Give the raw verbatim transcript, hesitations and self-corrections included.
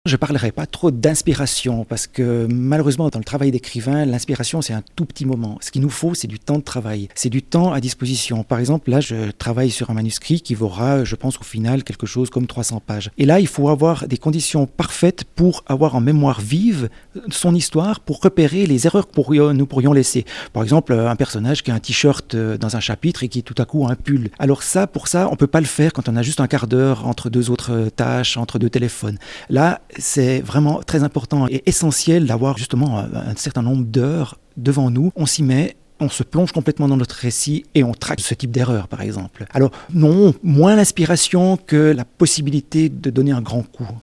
Je parlerai pas trop d'inspiration parce que malheureusement dans le travail d'écrivain, l'inspiration c'est un tout petit moment. Ce qu'il nous faut c'est du temps de travail, c'est du temps à disposition. Par exemple là je travaille sur un manuscrit qui vaudra je pense au final quelque chose comme trois cents pages. Et là il faut avoir des conditions parfaites pour avoir en mémoire vive son histoire, pour repérer les erreurs que nous pourrions laisser. Par exemple un personnage qui a un t-shirt dans un chapitre et qui tout à coup a un pull. Alors ça pour ça on peut pas le faire quand on a juste un quart d'heure entre deux autres tâches, entre deux téléphones. Là c'est vraiment très important et essentiel d'avoir justement un, un certain nombre d'heures devant nous. On s'y met, on se plonge complètement dans notre récit et on traque ce type d'erreur, par exemple. Alors non, moins l'inspiration que la possibilité de donner un grand coup.